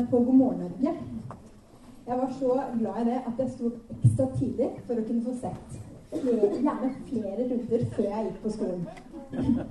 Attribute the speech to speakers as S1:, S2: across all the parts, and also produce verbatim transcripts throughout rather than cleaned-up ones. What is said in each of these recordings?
S1: på God morgen Norge. Jeg var så glad i det at jeg sto ekstra tidlig for å kunne få sett flere, gjerne flere runder før jeg gikk på skolen.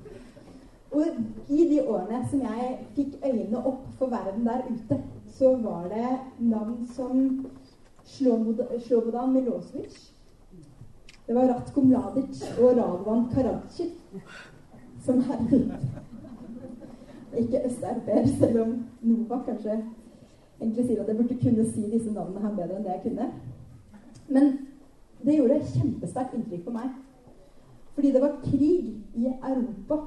S1: Og i de årene som jeg fikk øynene opp for verden der ute, så var det navn som Slobodan Milosevic, det var Ratko Mladic og Radovan Karadzic som herjet. Ikke østeuropeer, selv om Novak kanskje egentlig sier at jeg burde kunne si disse navnene her bedre enn det jeg kunne. Men det gjorde kjempesterkt inntrykk på meg. Fordi det var krig i Europa.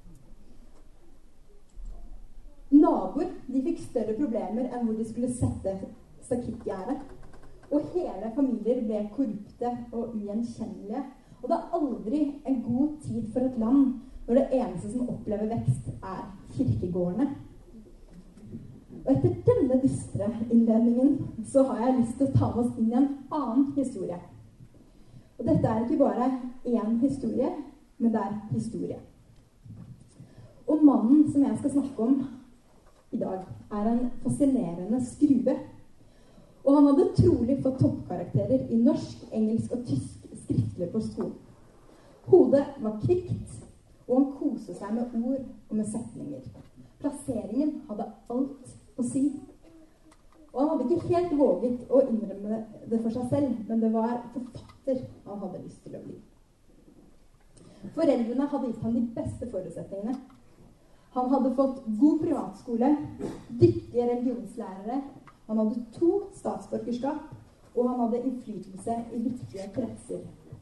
S1: Naboer, de fikk større problemer enn hvor de skulle sette stakittgjerde. Og hele familier ble korrupte og ugjenkjennelige. Og det er aldri en god tid for et land når det eneste som opplever vekst er kirkegårdene. Og etter denne dystre innledningen så har jeg lyst til å ta oss inn i en annen historie. Og dette er ikke bare én historie, men det er historie. Og mannen som jeg skal snakke om i dag er en fascinerende skrue. Og han hadde trolig fått toppkarakterer i norsk, engelsk og tysk skriftlig på skolen. Hodet var kvikt, og han koste seg med ord og med setninger. Plasseringen hadde alt å si. Og han hadde ikke helt våget å innrømme det for seg selv, men det var forfatter han hadde lyst til å bli. Foreldrene hadde gitt ham de beste forutsetningene. Han hadde fått god privatskole, dyktige religionslærere, han hadde to statsborgerskap, og han hadde innflytelse i viktige kretser.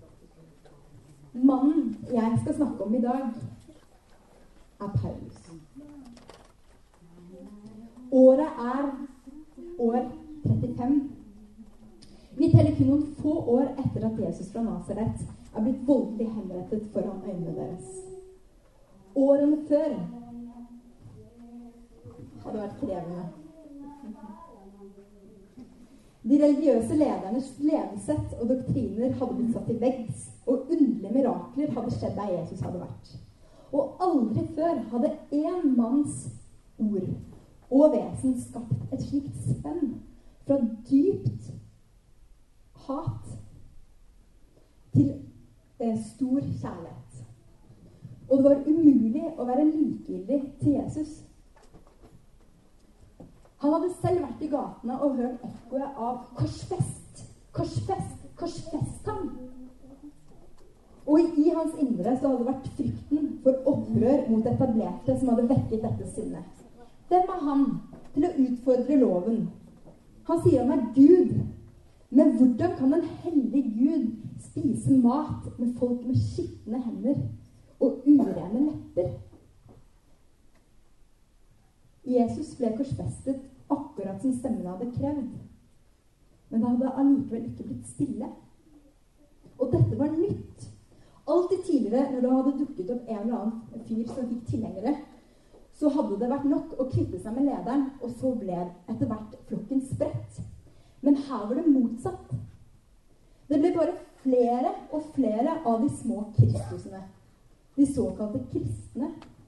S1: Mannen jeg skal snakke om i dag er Paulus. Året er år trettifem. Vi teller kun noen få år etter at Jesus fra Nazaret er blitt voldelig henrettet foran øynene deres. Årene før hadde vært krevende. De religiøse ledernes levesett og doktriner hadde blitt satt i veggs, og underlige mirakler hadde skjedd der Jesus hadde vært. Og aldri før hadde en manns ord og vesen skapt et slikt spenn fra dypt hat til eh, stor kjærlighet. Og det var umulig å være likegyldig til Jesus. Han hadde selv vært i gatene og hørt ekkoet av korsfest, korsfest, korsfest ham. Og i hans indre så hadde det vært frykten for opprør mot etablerte som hadde vekket dette sinnet. Hvem er han til å utfordre loven? Han sier han er Gud. Men hvordan kan en hellig Gud spise mat med folk med skittende hender og urene lepper? Jesus ble korsfestet akkurat som stemmen hadde krevd. Men det hadde allikevel ikke blitt stille. Og dette var nytt. Alltid tidligere, når det hadde dukket opp en eller annen fyr som fikk tilhengere, så hadde det vært nok å kvitte seg med lederen, og så ble etter hvert flokken spredt. Men her var det motsatt. Det ble bare flere og flere av de små kristusene. De såkalte kristne.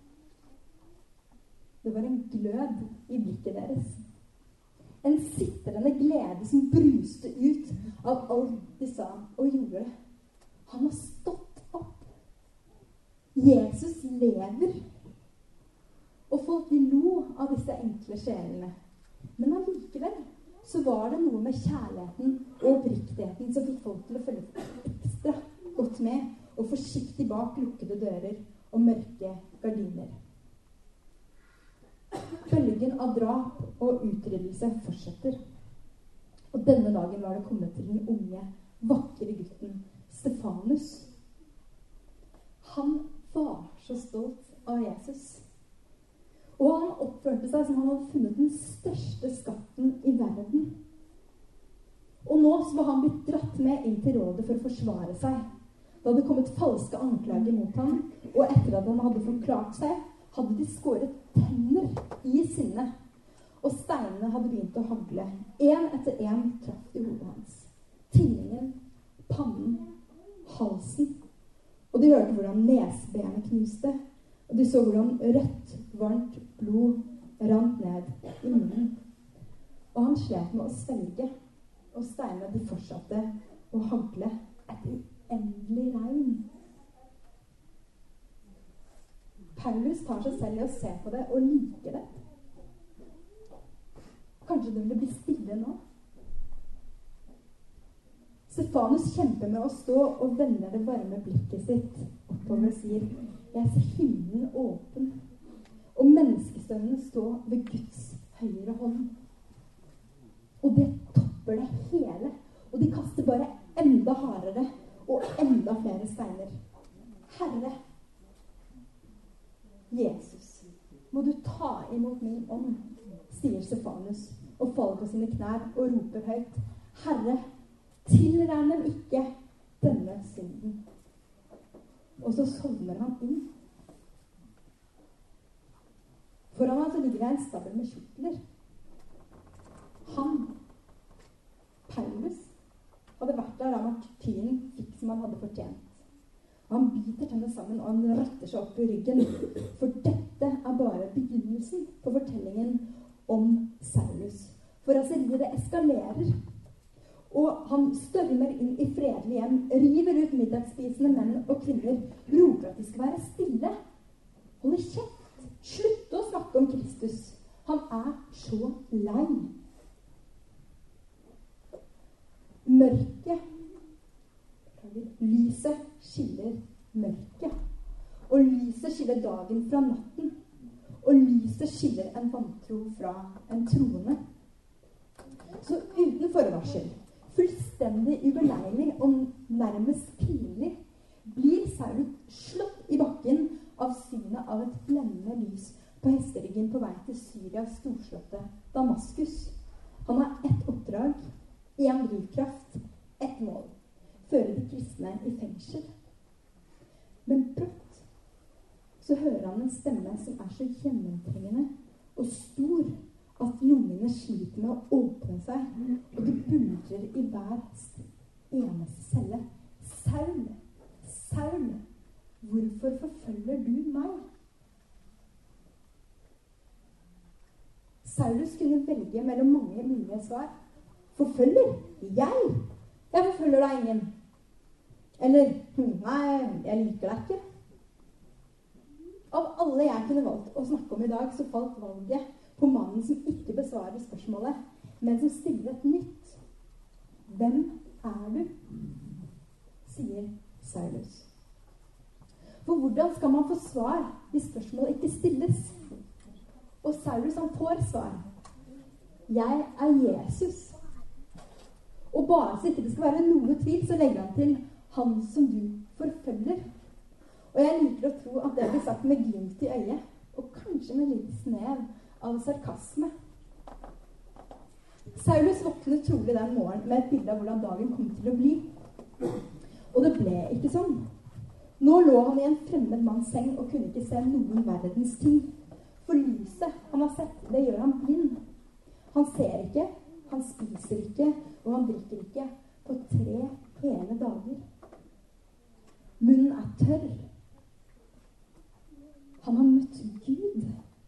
S1: Det var en glød i blikket deres. En sitrende glede som bruste ut av alt de sa og gjorde. Han har stått opp. Jesus lever. Og folk de lo av disse enkle sjelene. Men allikevel så var det noe med kjærligheten og oppriktigheten som fikk folk til å følge ekstra godt med og forsiktig bak lukkede dører og mørke gardiner. Bølgen av drap og utryddelse fortsetter. Og denne dagen var det kommet til den unge, vakre gutten Stefanus. Han var så stolt av Jesus. Og han oppførte seg som han hadde funnet den største skatten i verden. Og nå så var han blitt dratt med inn til rådet for å forsvare seg. Det hadde kommet falske anklager mot ham, og etter at han hadde forklart seg, hadde de skåret tenner i sinne. Og steinene hadde begynt å hagle. En etter en traff i hodet hans. Tinningen, pannen, halsen. Og de hørte hvordan nesbenet knuste. Og de så hvordan rødt, varmt blod rant ned i munnen. Og han slet med å svelge, og steinene de fortsatte å hagle et uendelig regn. Paulus tar seg selv i å se på det og liker det. Kanskje det ville bli stille nå? Stefanus kjemper med å stå og vender det varme blikket sitt oppover og sier, jeg ser himmelen åpen, og menneskestønnen stå ved Guds høyre hånd. Og det topper det hele, og de kaster bare enda hardere og enda flere steiner. Herre, Jesus, må du ta imot min ånd, sier Stefanus, og faller på sine knær og roper høyt, Herre, tilregn dem ikke denne synden. Og så sovner han inn. Foran han så ligger det en stabel med kjortler. Han, Paulus, hadde vært der da martyren fikk som han hadde fortjent. Og han biter tennene sammen, og han retter seg opp i ryggen. For dette er bare begynnelsen på fortellingen om Saulus. For raseriet det eskalerer. Og han størmer inn i fredelig hjem, river ut middagsspisende menn og kvinner, roper at de skal være stille. Hold kjeft! Slutt å snakke om Kristus. Han er så lei. Mørket, lyset skiller mørket. Og lyset skiller dagen fra natten. Og lyset skiller en vantro fra en troende. Så uten forvarsel, fullstendig ubeleilig og nærmest pinlig, blir Saulus slått i bakken av synet av et blendende lys på hesteryggen på vei til Syrias storslåtte Damaskus. Han har ett oppdrag, en drivkraft, ett mål. Føre de kristne i fengsel. Men brått så hører han en stemme som er så gjennomtrengende og stor at lungene sliter med å åpne seg, og det buldrer i hver eneste celle. Saul, Saul, hvorfor forfølger du meg? Saulus kunne velge mellom mange mulige svar. Forfølger? Jeg? Jeg forfølger deg ingen. Eller, nei, jeg liker deg ikke. Av alle jeg kunne valgt å snakke om i dag, så falt valget på mannen som ikke besvarer spørsmålet, men som stiller et nytt. Hvem er du? Sier Saulus. For hvordan skal man få svar hvis spørsmålet ikke stilles? Og Saulus han får svar. Jeg er Jesus. Og bare så ikke det skal være noe tvil, så legger han til han som du forfølger. Og jeg liker å tro at det blir sagt med glimt i øyet, og kanskje med litt snev av sarkasme. Saulus våknet trolig den morgen med et bilde av hvordan dagen kom til å bli. Og det ble ikke sånn. Nå lå han i en fremmed manns seng og kunne ikke se noen verdens ting. For lyset han har sett, det gjør han blind. Han ser ikke, han spiser ikke, og han drikker ikke på tre hele dager. Munnen er tørr. Han har møtt Gud.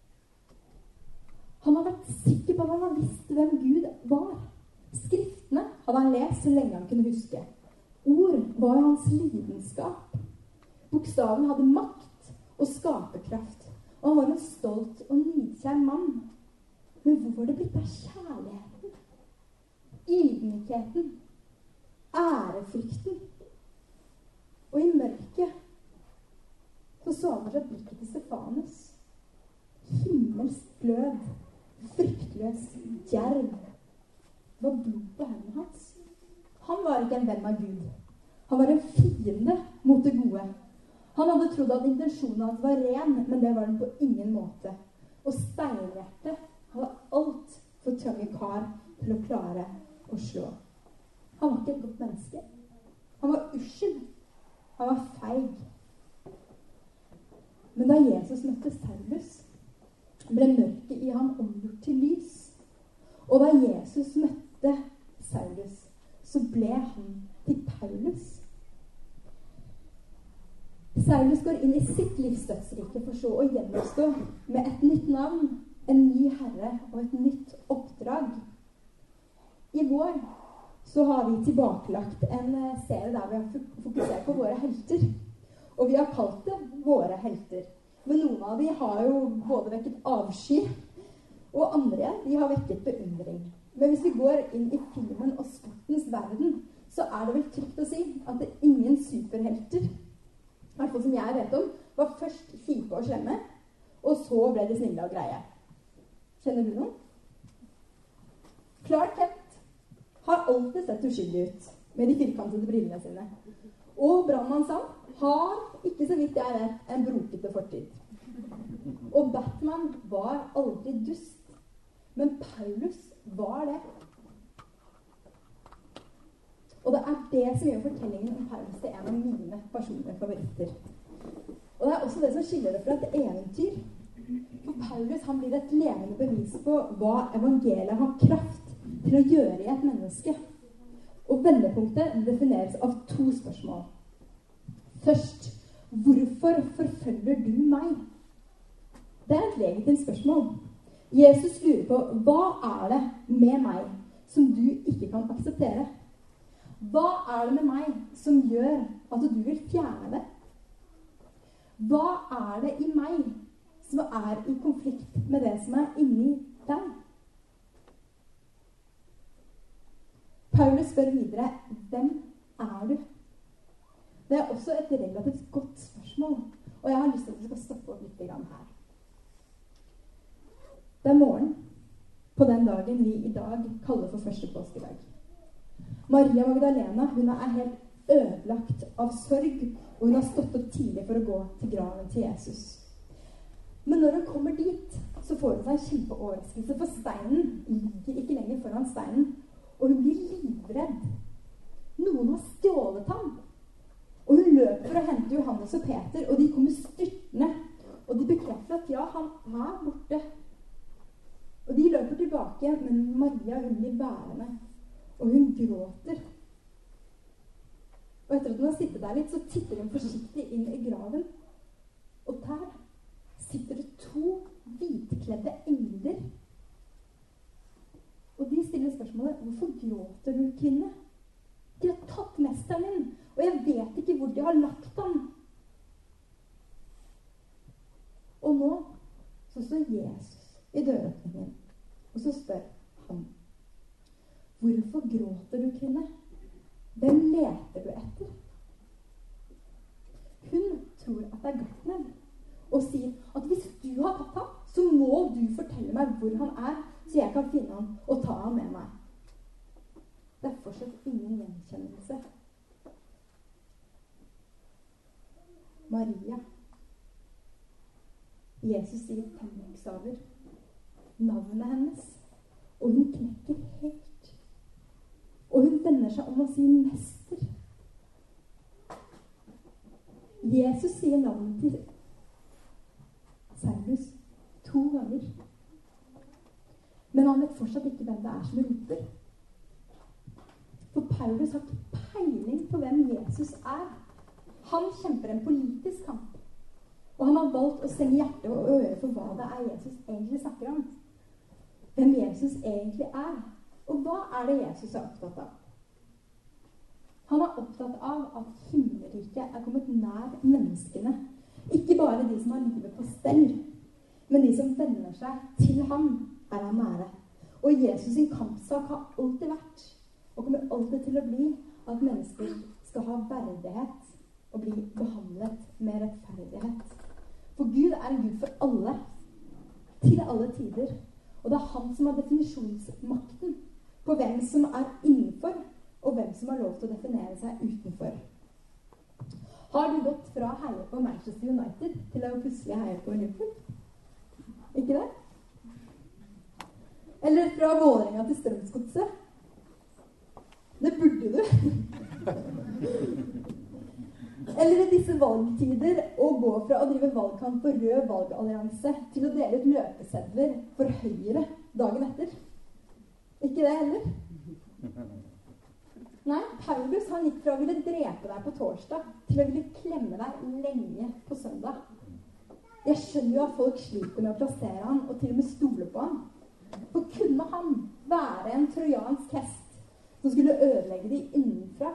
S1: Han har vært sikker på at han har visst hvem Gud var. Skriftene hadde han lest så lenge han kunne huske. Ord var hans lidenskap. Bokstaven hadde makt og skaperkraft, og han var en stolt og nidkjær mann. Men hvor var det blitt av kjærligheten? Ydmykheten? Ærefrykten? Og i mørket så så han seg blikket til Stefanus. Himmelsk glød, fryktløs, djerv. Det var blod på hendene hans. Han var ikke en venn av Gud. Han var en fiende mot det gode. Han hadde trodd at intensjonen hans var ren, men det var den på ingen måte. Og steinhjertet hadde alt for trange kar til å klare å slå. Han var ikke et godt menneske. Han var ussel. Han var feig. Men da Jesus møtte Saulus, ble mørket i ham omgjort til lys. Og da Jesus møtte Saulus, så ble han til Paulus. Saulus går inn i sitt livs dødsrike for så å gjenoppstå med et nytt navn, en ny herre og et nytt oppdrag. I vår så har vi tilbakelagt en serie der vi har fokusert på våre helter. Og vi har kalt det våre helter. Men noen av de har jo både vekket avsky, og andre de har vekket beundring. Men hvis vi går inn i filmen og sportens verden, så er det vel trygt å si at det er ingen superhelter, i hvert fall som jeg vet om, var først kjipe og slemme, og så ble de snille og greie. Kjenner du noen? Clark Kent har alltid sett uskyldig ut med de firkantede brillene sine. Og Brandmann Sam har, ikke så vidt jeg vet, en brokete fortid. Og Batman var aldri dust, men Paulus var det. Og det er det som gjør fortellingen om Paulus til en av mine personlige favoritter. Og det er også det som skiller det fra et eventyr. For Paulus han blir et levende bevis på hva evangeliet har kraft til å gjøre i et menneske. Og vendepunktet defineres av to spørsmål. Først, hvorfor forfølger du meg? Det er et legitimt spørsmål. Jesus lurer på, hva er det med meg som du ikke kan akseptere? Hva er det med meg som gjør at du vil fjerne det? Hva er det i meg som er i konflikt med det som er inni deg? Paulus spør videre, hvem er du? Det er også et relativt godt spørsmål, og jeg har lyst til at vi skal stoppe opp litt her. Det er morgen på den dagen vi i dag kaller for første påskedag. Maria Magdalena, hun er helt ødelagt av sorg, og hun har stått opp tidlig for å gå til graven til Jesus. Men når hun kommer dit, så får hun seg en kjempeoverraskelse, for steinen ligger ikke lenger foran steinen, og hun blir livredd. Noen har stjålet ham. Og hun løper for å hente Johannes og Peter, og de kommer styrtende, og de bekrefter at ja, han er borte. Og de løper tilbake, men Maria, hun blir værende, og hun gråter. Og etter at hun har sittet der litt, så titter hun forsiktig inn i graven. Og der sitter det to hvitkledde engler. Og de stiller spørsmålet, hvorfor gråter du, kvinne? De har tatt mesteren min, og jeg vet ikke hvor de har lagt ham. Og nå så står Jesus i døråpningen, og så spør han, hvorfor gråter du, kvinne? Hvem leter du etter? Hun tror at det er gartneren, og sier at hvis du har tatt ham, så må du fortelle meg hvor han er, så jeg kan finne ham og ta ham med meg. Det er fortsatt ingen gjenkjennelse. Maria. Jesus sier fem bokstaver. Navnet hennes. Og hun knekker helt. Og hun vender seg om og sier mester. Jesus sier navnet til Saulus to ganger. Men han vet fortsatt ikke hvem det er som roper. For Paulus har ikke peiling på hvem Jesus er. Han kjemper en politisk kamp. Og han har valgt å stenge hjerte og øre for hva det er Jesus egentlig snakker om. Hvem Jesus egentlig er. Og hva er det Jesus er opptatt av? Han er opptatt av at himmelriket er kommet nær menneskene. Ikke bare de som har livet på stell, men de som vender seg til ham, er han nære. Og Jesus sin kampsak har alltid vært, og kommer alltid til å bli, at mennesker skal ha verdighet og bli behandlet med rettferdighet. For Gud er en Gud for alle, til alle tider. Og det er han som har definisjonsmakten på hvem som er innenfor, og hvem som har lov til å definere seg utenfor. Har du gått fra å heie på Manchester United til å plutselig heie på Liverpool? Ikke det? Eller fra Vålerenga til Strømsgodset? Det burde du. Eller i disse valgtider å gå fra å drive valgkamp for Rød valgallianse til å dele ut løpesedler for Høyre dagen etter. Ikke det heller? Nei, Paulus han gikk fra å ville drepe deg på torsdag til å ville klemme deg lenge på søndag. Jeg skjønner jo at folk sliter med å plassere han og til og med stole på han. For kunne han være en trojansk hest som skulle ødelegge de innenfra.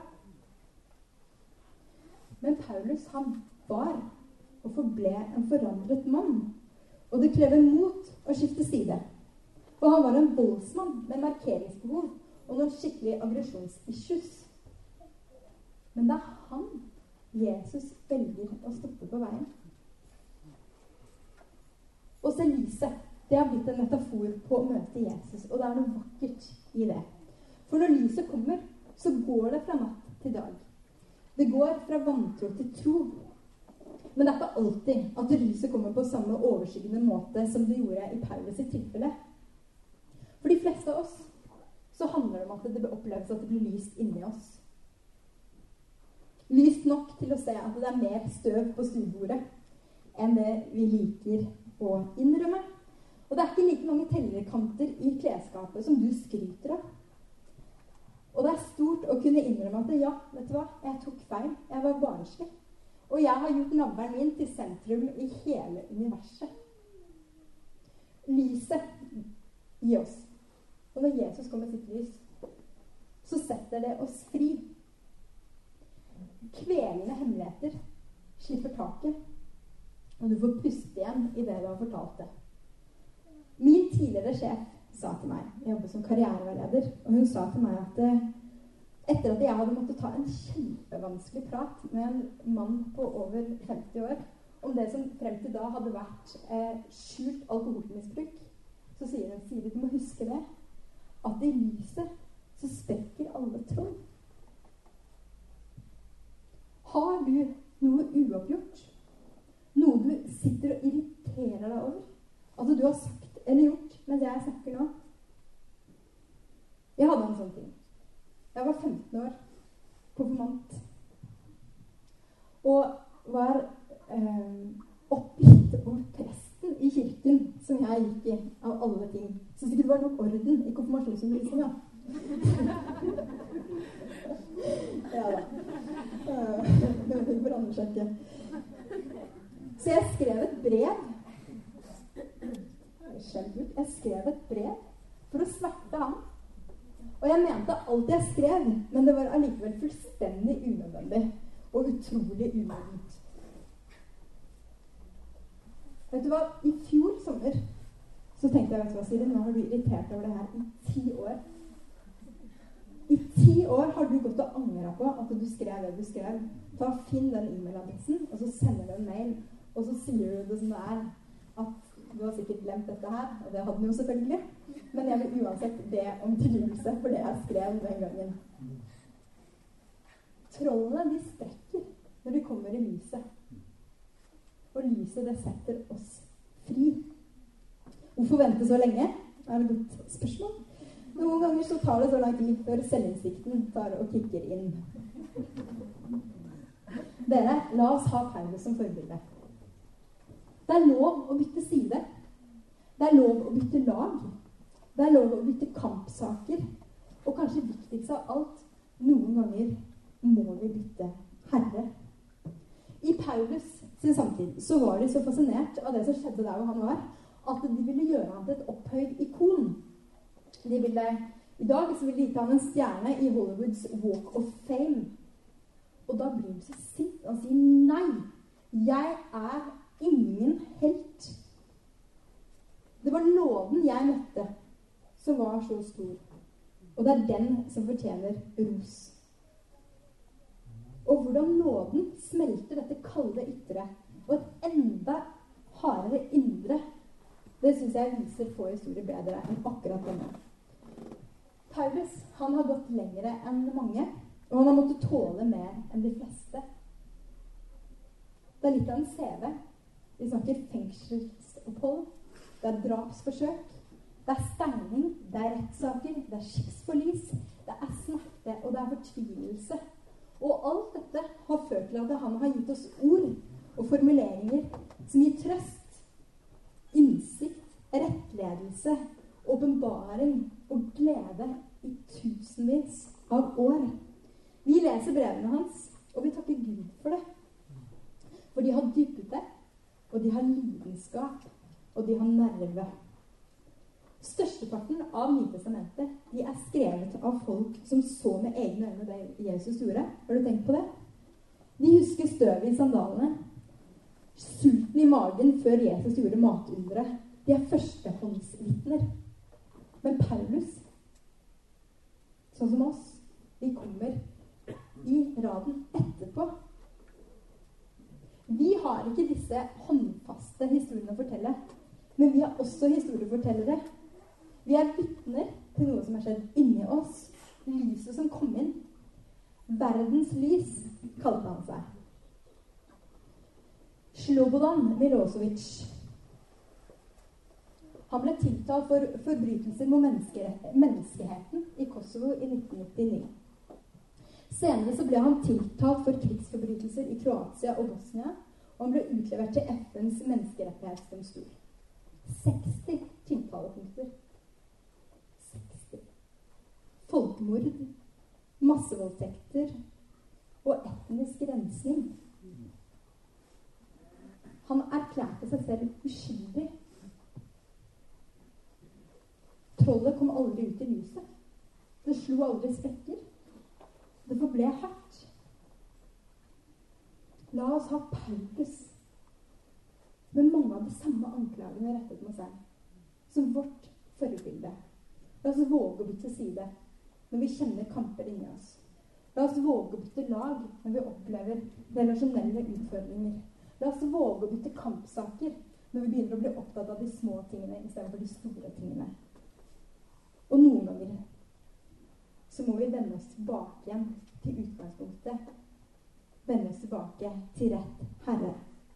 S1: Men Paulus, han var og forble en forandret mann. Og det krever mot å skifte side. For han var en voldsmann med markeringsbehov og noen skikkelig aggresjonsissues. Men det er han Jesus velger å stoppe på veien. Og se lyset. Det har blitt en metafor på å møte Jesus, og det er noe vakkert i det. For når lyset kommer, så går det fra natt til dag. Det går fra vantro til tro. Men det er ikke alltid at lyset kommer på samme overskyggende måte som det gjorde i Paulus i tilfelle. For de fleste av oss så handler det om at det oppleves at det blir lyst inni oss. Lyst nok til å se at det er mer støv på stuebordet enn det vi liker å innrømme. Og det er ikke like mange tellerkanter i klesskapet som du skryter av. Og det er stort å kunne innrømme at ja, vet du hva, jeg tok feil, jeg var barnslig. Og jeg har gjort navlen min til sentrum i hele universet. Lyset i oss. Og når Jesus kommer med sitt lys, så setter det oss fri. Kvelende hemmeligheter slipper taket, og du får puste igjen i det du har fortalt det. Min tidligere sjef sa til meg, jeg jobber som karriereveileder, og hun sa til meg at etter at jeg hadde måttet ta en kjempevanskelig prat med en mann på over femti år, om det som frem til da hadde vært eh, skjult alkoholmisbruk, så sier hun, sier du, du må huske det, at i lyset så sprekker alle troll. Har du noe uoppgjort? Noe du sitter og irriterer deg over? Altså du har sagt eller gjort mens jeg snakker nå? Jeg hadde en sånn ting. Jeg var femten år, konfirmant, og var eh, oppgitt over presten i kirken som jeg gikk i, av alle ting. Så sikkert det var nok orden i konfirmasjonsundervisningen. Ja da. Det forandrer seg ikke. Så jeg skrev et brev. Jeg skrev et brev for å sverte han. Og jeg mente alt jeg skrev, men det var allikevel fullstendig unødvendig og utrolig umodent. Vet du hva? I fjor sommer så tenkte jeg, vet du hva, Siri, nå har du irritert over det her i ti år. I ti år har du gått og angret på at du skrev det du skrev. Ta, finn den e-mailadressen, og så sender du en mail, og så sier du det som det er, at du har sikkert glemt dette her, og det hadde den jo selvfølgelig. Men jeg vil uansett be om tilgivelse for det jeg skrev den gangen. Trollene, de sprekker når de kommer i lyset. Og lyset, det setter oss fri. Hvorfor vente så lenge? Er det et godt spørsmål? Noen ganger så tar det så lang tid før selvinnsikten tar og kikker inn. Dere, la oss ha Paulus som forbilde. Det er lov å bytte side. Det er lov å bytte lag. Det er lov å bytte kampsaker. Og kanskje viktigst av alt, noen ganger må vi bytte herre. I Paulus sin samtid så var de så fascinert av det som skjedde der hvor han var, at de ville gjøre han til et opphøyd ikon. De ville, I dag så ville de gitt han en stjerne i Hollywoods Walk of Fame. Og da blir han så sint og sier nei, jeg er ingen helt. Det var nåden jeg møtte som var så stor. Og det er den som fortjener ros. Og hvordan nåden smelter dette kalde ytre og et enda hardere indre, det synes jeg viser få historier bedre enn akkurat denne. Paulus, han har gått lengre enn mange, og han har måttet tåle mer enn de fleste. Det er litt av en C V. Vi snakker fengselsopphold, det er drapsforsøk, det er steining, det er rettssaker, det er skipsforlis, det er smerte og det er fortvilelse. Og alt dette har ført til at han har gitt oss ord og formuleringer som gir trøst, innsikt, rettledelse, åpenbaring og glede i tusenvis av år. Vi leser brevene hans, og vi takker Gud for det. For de har dybde, og de har lidenskap, og de har nerve. Størsteparten av Nytestamentet, de er skrevet av folk som så med egne øyne det Jesus gjorde. Har du tenkt på det? De husker støvet i sandalene, sulten i magen før Jesus gjorde matundre. De er førstehåndsvitner. Men Paulus, sånn som oss, de kommer i raden etterpå. Vi har ikke disse håndfaste historiene å fortelle, men vi har også historiefortellere. Vi er vitner til noe som har skjedd inni oss. Lyset som kom inn. Verdens lys, kalte han seg. Slobodan Milosevic. Han ble tiltalt for forbrytelser mot menneskeheten i Kosovo i nitten nittini. Senere så ble han tiltalt for krigsforbrytelser i Kroatia og Bosnia, og han ble utlevert til F N's menneskerettighetsdomstol. seksti tiltalepunkter. seksti. Folkemord, massevoldtekter og etnisk rensning. Han erklærte seg selv uskyldig. Trollet kom aldri ut i lyset. Det slo aldri sprekker. Det forble hardt. La oss ha Paulus med mange av de samme anklagene rettet mot seg som vårt forbilde. La oss våge å bytte side når vi kjenner kamper inni oss. La oss våge å bytte lag når vi opplever relasjonelle utfordringer. La oss våge å bytte kampsaker når vi begynner å bli opptatt av de små tingene i stedet for de store tingene. Og noen ganger så må vi vende oss tilbake igjen til utgangspunktet. Vende oss tilbake til rett Herre.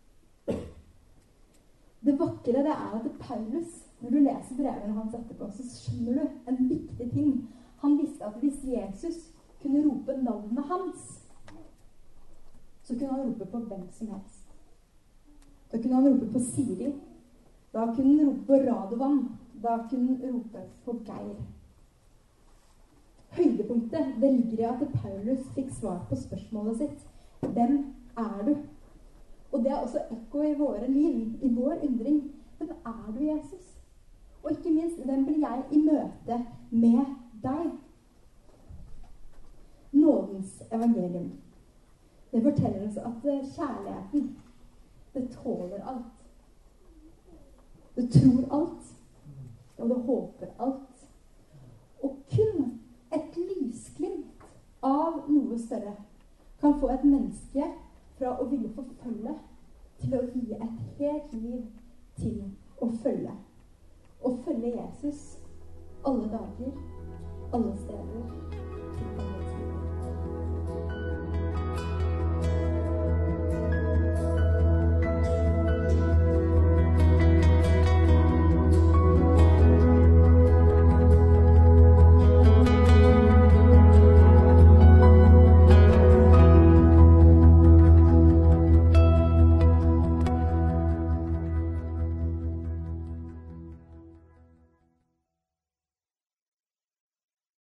S1: Det vakre det er at Paulus, når du leser brevene hans etterpå, så skjønner du en viktig ting. Han visste at hvis Jesus kunne rope navnet hans, så kunne han rope på hvem som helst. Da kunne han rope på Siri. Da kunne han rope på Radovan. Da kunne han rope på Geir. Høydepunktet, det ligger i at Paulus fikk svar på spørsmålet sitt. Hvem er du? Og det er også ekko i våre liv, i vår undring. Hvem er du, Jesus? Og ikke minst, hvem blir jeg i møte med deg? Nådens evangelium. Det forteller oss at kjærligheten, det tåler alt. Det tror alt. Og det håper alt. Og kun et lysglimt av noe større kan få et menneske fra å ville forfølge til å gi et helt liv til å følge. Å følge Jesus alle dager, alle steder.